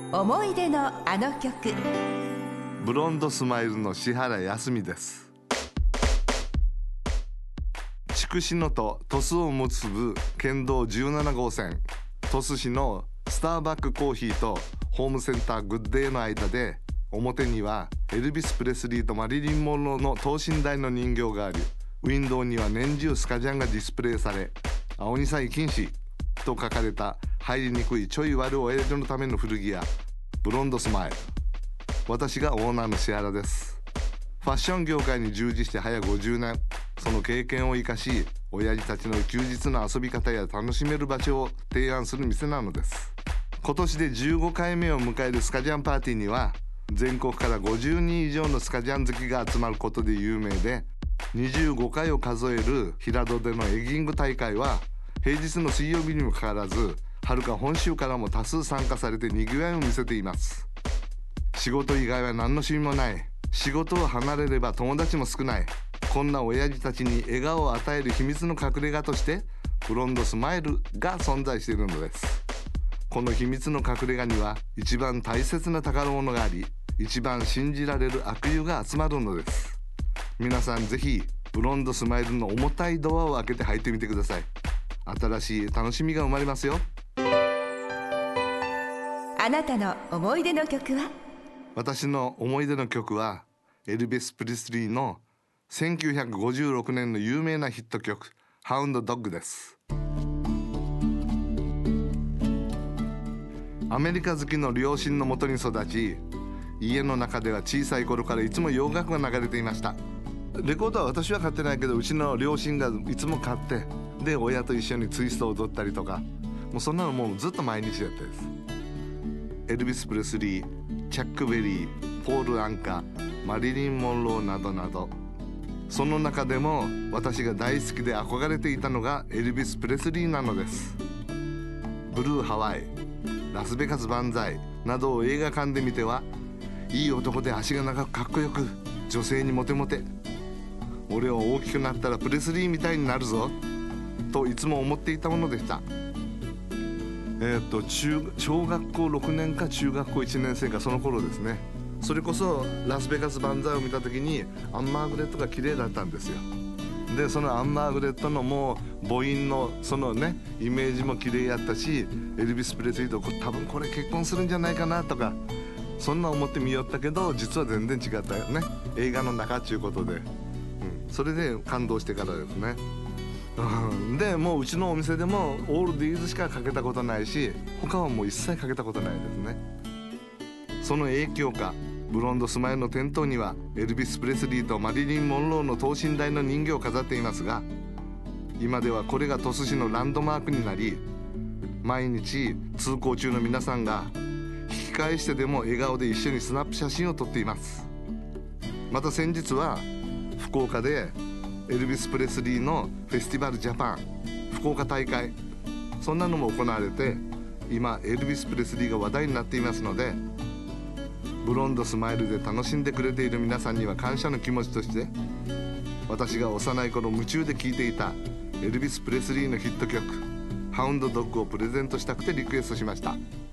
思い出のあの曲。 ブロンドスマイルの志原康美です。筑紫野と鳥栖を結ぶ県道17号線、鳥栖市のスターバックコーヒーとホームセンターグッデイの間で、表にはエルビス・プレスリーとマリリン・モンローの等身大の人形があり、ウィンドウには年中スカジャンがディスプレイされ、青二歳禁止と書かれた入りにくいちょい悪親父のための古着屋、ブロンドスマイル。私がオーナーの志原です。ファッション業界に従事して早50年、その経験を生かし、親父たちの休日の遊び方や楽しめる場所を提案する店なのです。今年で15回目を迎えるスカジャンパーティーには、全国から50人以上のスカジャン好きが集まることで有名で、25回を数える平戸でのエギング大会は平日の水曜日にもかかわらず、遥か本州からも多数参加されて賑わいを見せています。仕事以外は何の趣味もない、仕事を離れれば友達も少ない、こんな親父たちに笑顔を与える秘密の隠れ家としてブロンドスマイルが存在しているのです。この秘密の隠れ家には一番大切な宝物があり、一番信じられる悪友が集まるのです。皆さんぜひブロンドスマイルの重たいドアを開けて入ってみてください。新しい楽しみが生まれますよ。 あなたの思い出の曲は？ 私の思い出の曲はエルビス・プレスリーの1956年の有名なヒット曲、ハウンドドッグです。アメリカ好きの両親のもとに育ち、家の中では小さい頃からいつも洋楽が流れていました。レコードは私は買ってないけど、うちの両親がいつも買って、で親と一緒にツイストを踊ったりとか、もうそんなのもうずっと毎日やったです。エルビス・プレスリー、チャック・ベリー、ポール・アンカ、マリリン・モンローなどなど、その中でも私が大好きで憧れていたのがエルビス・プレスリーなのです。ブルーハワイ、ラスベガス万歳などを映画館で見ては、いい男で足が長くかっこよく、女性にモテモテ、俺は大きくなったらプレスリーみたいになるぞといつも思っていたものでした。小学校6年か中学校1年生かその頃ですね。それこそラスベガス万歳を見た時にアン・マーグレットが綺麗だったんですよ。でそのアン・マーグレットのもう母音のそのねイメージも綺麗やったし、エルビス・プレスリーと多分これ結婚するんじゃないかなとか、そんな思ってみよったけど、実は全然違ったよね、映画の中っていうことで、それで感動してからですね。でもううちのお店でもオールディーズしかかけたことないし、他はもう一切かけたことないですね。その影響か、ブロンドスマイルの店頭にはエルビス・プレスリーとマリリン・モンローの等身大の人形を飾っていますが、今ではこれが鳥栖市のランドマークになり、毎日通行中の皆さんが引き返してでも笑顔で一緒にスナップ写真を撮っています。また先日は福岡でエルビス・プレスリーのフェスティバルジャパン福岡大会、そんなのも行われて、今エルビス・プレスリーが話題になっていますので、ブロンドスマイルで楽しんでくれている皆さんには感謝の気持ちとして、私が幼い頃夢中で聴いていたエルビス・プレスリーのヒット曲ハウンドドッグをプレゼントしたくてリクエストしました。